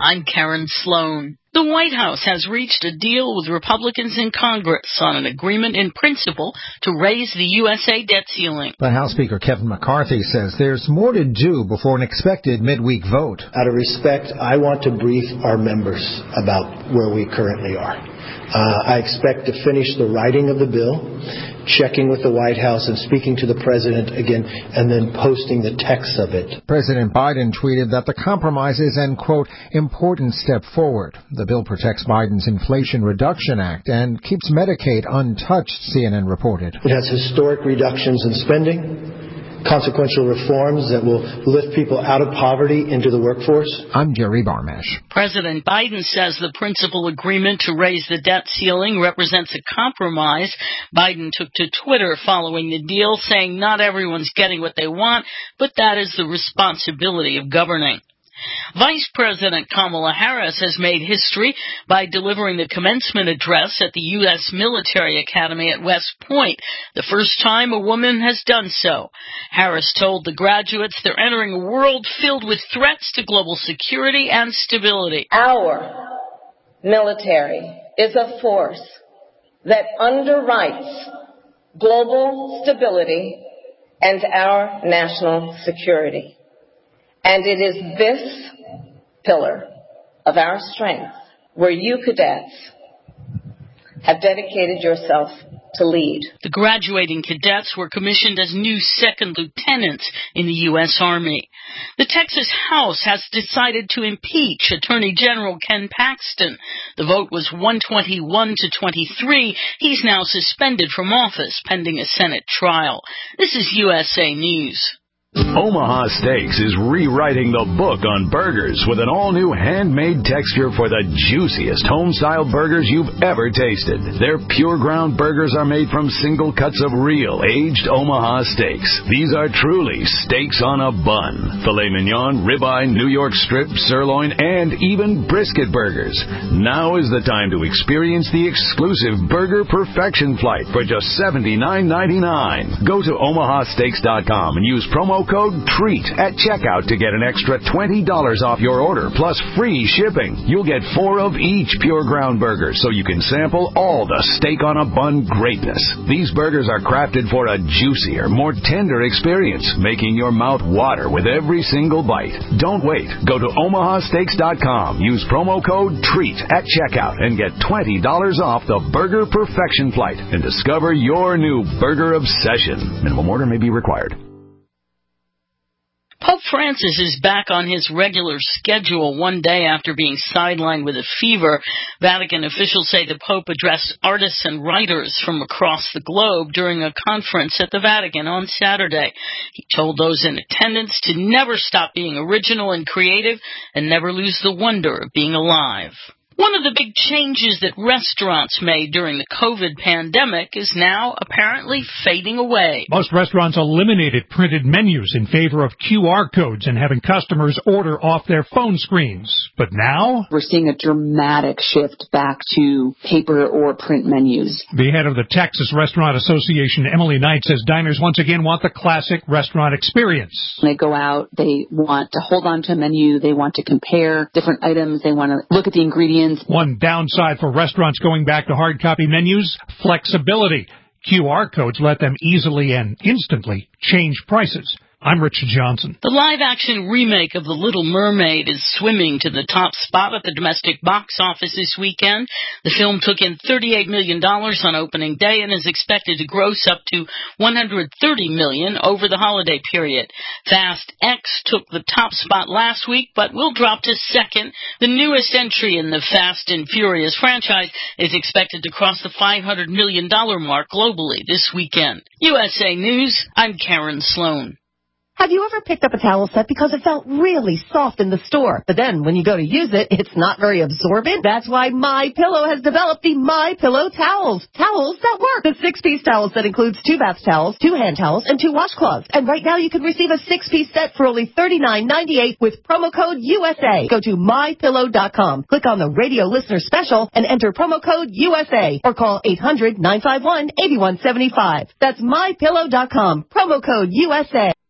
I'm Karen Sloan. The White House has reached a deal with Republicans in Congress on an agreement in principle to raise the USA debt ceiling. But House Speaker Kevin McCarthy says there's more to do before an expected midweek vote. Out of respect, I want to brief our members about where we currently are. I expect to finish the writing of the bill, checking with the White House and speaking to the President again, and then posting the text of it. President Biden tweeted that the compromise is an, quote, important step forward. The bill protects Biden's Inflation Reduction Act and keeps Medicaid untouched, CNN reported. It has historic reductions in spending, consequential reforms that will lift people out of poverty into the workforce. I'm Jerry Barmash. President Biden says the principal agreement to raise the debt ceiling represents a compromise. Biden took to Twitter following the deal, saying not everyone's getting what they want, but that is the responsibility of governing. Vice President Kamala Harris has made history by delivering the commencement address at the U.S. Military Academy at West Point, the first time a woman has done so. Harris told the graduates they're entering a world filled with threats to global security and stability. Our military is a force that underwrites global stability and our national security. And it is this pillar of our strength where you cadets have dedicated yourself to lead. The graduating cadets were commissioned as new second lieutenants in the U.S. Army. The Texas House has decided to impeach Attorney General Ken Paxton. The vote was 121 to 23. He's now suspended from office pending a Senate trial. This is USA News. Omaha Steaks is rewriting the book on burgers with an all-new handmade texture for the juiciest home-style burgers you've ever tasted. Their pure ground burgers are made from single cuts of real, aged Omaha steaks. These are truly steaks on a bun. Filet mignon, ribeye, New York strip, sirloin, and even brisket burgers. Now is the time to experience the exclusive Burger Perfection Flight for just $79.99. Go to omahasteaks.com and use promo code TREAT at checkout to get an extra $20 off your order, plus free shipping. You'll get 4 of each pure ground burger, so you can sample all the steak on a bun greatness. These burgers are crafted for a juicier, more tender experience, making your mouth water with every single bite. Don't wait. Go to omahasteaks.com. Use promo code TREAT at checkout and get $20 off the Burger Perfection Flight and discover your new burger obsession. Minimum order may be required. Pope Francis is back on his regular schedule one day after being sidelined with a fever. Vatican officials say the Pope addressed artists and writers from across the globe during a conference at the Vatican on Saturday. He told those in attendance to never stop being original and creative and never lose the wonder of being alive. One of the big changes that restaurants made during the COVID pandemic is now apparently fading away. Most restaurants eliminated printed menus in favor of QR codes and having customers order off their phone screens. But now we're seeing a dramatic shift back to paper or print menus. The head of the Texas Restaurant Association, Emily Knight, says diners once again want the classic restaurant experience. When they go out, they want to hold on to a menu. They want to compare different items. They want to look at the ingredients. One downside for restaurants going back to hard copy menus, flexibility. QR codes let them easily and instantly change prices. I'm Richard Johnson. The live-action remake of The Little Mermaid is swimming to the top spot at the domestic box office this weekend. The film took in $38 million on opening day and is expected to gross up to $130 million over the holiday period. Fast X took the top spot last week, but will drop to second. The newest entry in the Fast and Furious franchise is expected to cross the $500 million mark globally this weekend. USA News, I'm Karen Sloan. Have you ever picked up a towel set because it felt really soft in the store, but then when you go to use it, it's not very absorbent? That's why MyPillow has developed the MyPillow towels. Towels that work. The 6-piece towel set includes 2 bath towels, 2 hand towels, and 2 washcloths. And right now you can receive a 6-piece set for only $39.98 with promo code USA. Go to MyPillow.com. Click on the radio listener special and enter promo code USA or call 800-951-8175. That's MyPillow.com. Promo code USA.